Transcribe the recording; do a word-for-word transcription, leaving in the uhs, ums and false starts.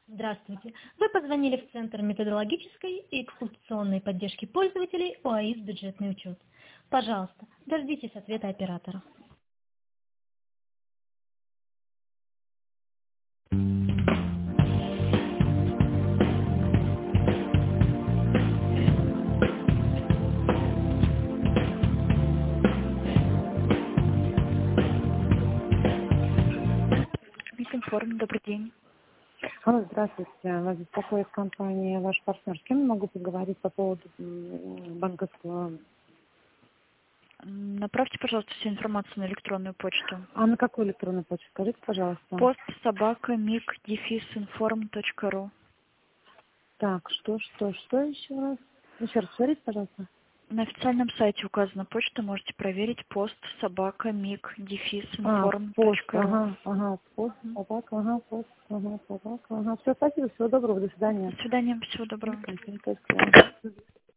Здравствуйте. Вы позвонили в Центр методологической и эксплуатационной поддержки пользователей ОАИС «Бюджетный учет». Пожалуйста, дождитесь ответа оператора. Микинформ, добрый день. Алло, здравствуйте. Вас беспокоит компания «Ваш партнер». С кем я могу поговорить по поводу м, банковского... М, Направьте, пожалуйста, всю информацию на электронную почту. А на какую электронную почту? Скажите, пожалуйста. Пост собака миг дефис информ точка ру. Так, что, что, что еще раз? Еще раз говорите, пожалуйста. На официальном сайте указана почта, можете проверить пост собака миг дефис А, информ пост, точка ру. ага, ага, пост, собака, ага, пост, ага, собака, ага. Все, спасибо, всего доброго, до свидания. До свидания, всего доброго. Мгм, до свидания.